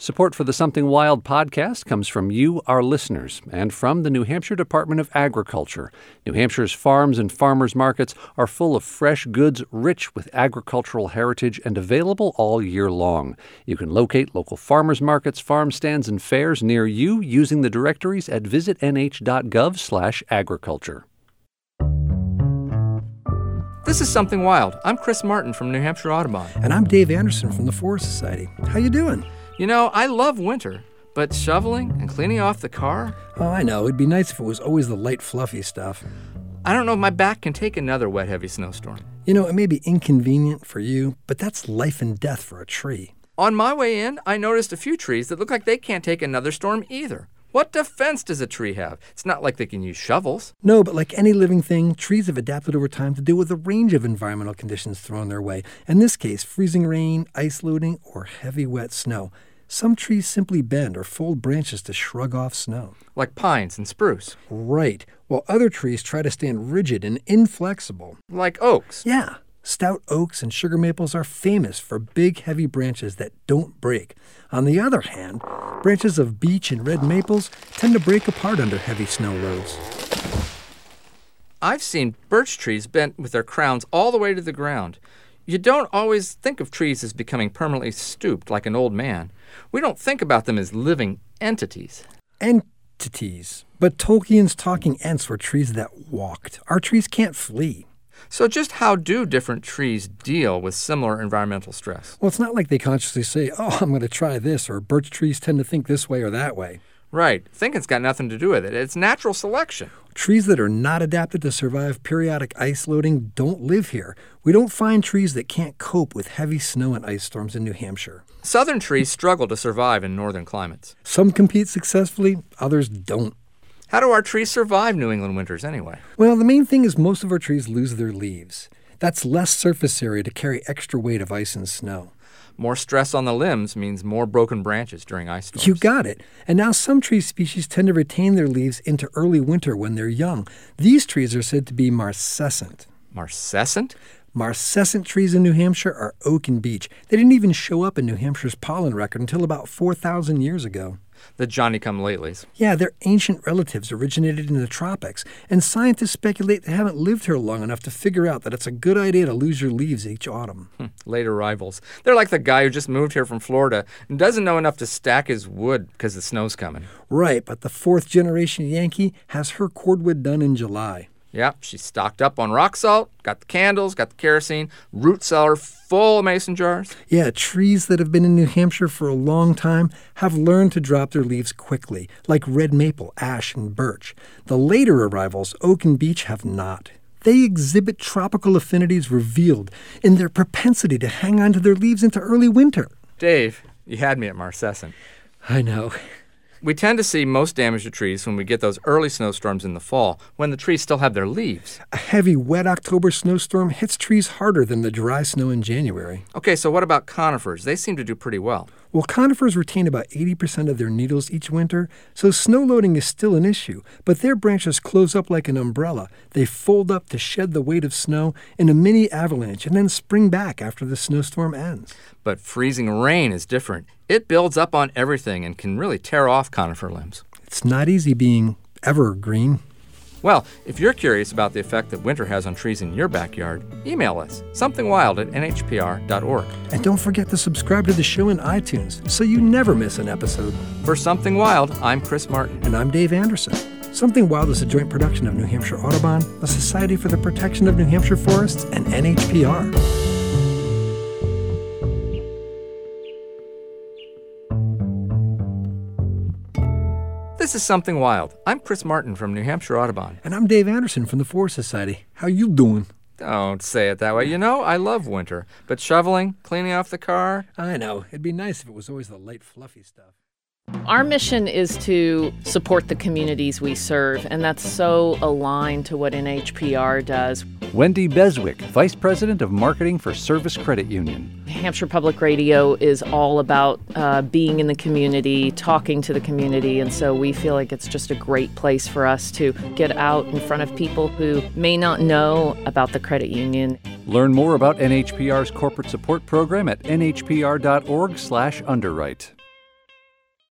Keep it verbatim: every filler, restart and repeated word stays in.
Support for the Something Wild podcast comes from you, our listeners, and from the New Hampshire Department of Agriculture. New Hampshire's farms and farmers markets are full of fresh goods rich with agricultural heritage and available all year long. You can locate local farmers markets, farm stands, and fairs near you using the directories at visit n h dot gov slash agriculture. This is Something Wild. I'm Chris Martin from New Hampshire Audubon. And I'm Dave Anderson from the Forest Society. How you doing? You know, I love winter, but shoveling and cleaning off the car? Oh, I know. It'd be nice if it was always the light, fluffy stuff. I don't know if my back can take another wet, heavy snowstorm. You know, it may be inconvenient for you, but that's life and death for a tree. On my way in, I noticed a few trees that look like they can't take another storm either. What defense does a tree have? It's not like they can use shovels. No, but like any living thing, trees have adapted over time to deal with a range of environmental conditions thrown their way. In this case, freezing rain, ice loading, or heavy wet snow. Some trees simply bend or fold branches to shrug off snow. Like pines and spruce. Right, while other trees try to stand rigid and inflexible. Like oaks. Yeah. Stout oaks and sugar maples are famous for big, heavy branches that don't break. On the other hand, branches of beech and red maples tend to break apart under heavy snow loads. I've seen birch trees bent with their crowns all the way to the ground. You don't always think of trees as becoming permanently stooped like an old man. We don't think about them as living entities. Entities. But Tolkien's talking ents were trees that walked. Our trees can't flee. So just how do different trees deal with similar environmental stress? Well, it's not like they consciously say, oh, I'm going to try this, or birch trees tend to think this way or that way. Right. Thinking's got nothing to do with it. It's natural selection. Trees that are not adapted to survive periodic ice loading don't live here. We don't find trees that can't cope with heavy snow and ice storms in New Hampshire. Southern trees struggle to survive in northern climates. Some compete successfully, others don't. How do our trees survive New England winters anyway? Well, the main thing is most of our trees lose their leaves. That's less surface area to carry extra weight of ice and snow. More stress on the limbs means more broken branches during ice storms. You got it. And now some tree species tend to retain their leaves into early winter when they're young. These trees are said to be marcescent. Marcescent? Marcescent trees in New Hampshire are oak and beech. They didn't even show up in New Hampshire's pollen record until about four thousand years ago. The Johnny-come-latelys. Yeah, their ancient relatives originated in the tropics, and scientists speculate they haven't lived here long enough to figure out that it's a good idea to lose your leaves each autumn. Late arrivals. They're like the guy who just moved here from Florida and doesn't know enough to stack his wood because the snow's coming. Right, but the fourth-generation Yankee has her cordwood done in July. Yep, she's stocked up on rock salt, got the candles, got the kerosene, root cellar full of mason jars. Yeah, trees that have been in New Hampshire for a long time have learned to drop their leaves quickly, like red maple, ash, and birch. The later arrivals, oak and beech, have not. They exhibit tropical affinities revealed in their propensity to hang on to their leaves into early winter. Dave, you had me at marcescent. I know. We tend to see most damage to trees when we get those early snowstorms in the fall, when the trees still have their leaves. A heavy, wet October snowstorm hits trees harder than the dry snow in January. Okay, so what about conifers? They seem to do pretty well. Well, conifers retain about eighty percent of their needles each winter, so snow loading is still an issue, but their branches close up like an umbrella. They fold up to shed the weight of snow in a mini avalanche and then spring back after the snowstorm ends. But freezing rain is different. It builds up on everything and can really tear off conifer limbs. It's not easy being evergreen. Well, if you're curious about the effect that winter has on trees in your backyard, email us, somethingwild at n h p r dot org. And don't forget to subscribe to the show in iTunes so you never miss an episode. For Something Wild, I'm Chris Martin. And I'm Dave Anderson. Something Wild is a joint production of New Hampshire Audubon, the Society for the Protection of New Hampshire Forests, and N H P R. This is Something Wild. I'm Chris Martin from New Hampshire Audubon. And I'm Dave Anderson from the Forest Society. How you doing? Don't say it that way. You know, I love winter. But shoveling, cleaning off the car... I know. It'd be nice if it was always the light, fluffy stuff. Our mission is to support the communities we serve, and that's so aligned to what N H P R does. Wendy Beswick, Vice President of Marketing for Service Credit Union. Hampshire Public Radio is all about uh, being in the community, talking to the community, and so we feel like it's just a great place for us to get out in front of people who may not know about the credit union. Learn more about N H P R's corporate support program at n h p r dot org slash underwrite.